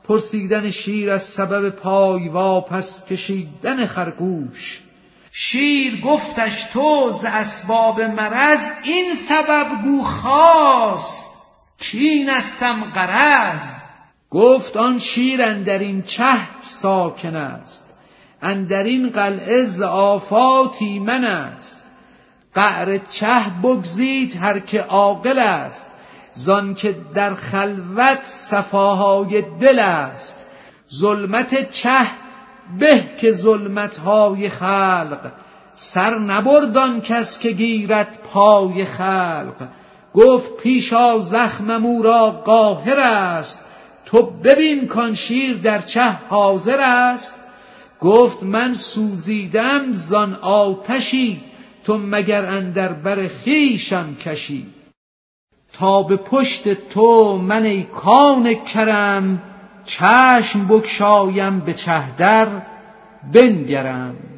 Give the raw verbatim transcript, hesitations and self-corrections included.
پرسیدن شیر از سبب پای واپس کشیدن خرگوش. شیر گفتش تو ز اسباب مرض این سبب گو خواست کینستم غرض. گفت آن شیر اندرین چه ساکن است، اندرین قلعه ز آفاتی من است. قعر چه بگزید هر که عاقل است، زان که در خلوت صفاهای دل است. ظلمت چه به که ظلمتهای خلق، سر نبرد آن کس که گیرد پای خلق. گفت پیشا زخمم او را قاهر است، تو ببین کان شیر در چه حاضر است. گفت من سوزیدم زان آتشی، تو مگر اندر بر خویشم کشی. تا به پشت تو من ای کان کرم، چشم بگشایم به چه در بنگرم.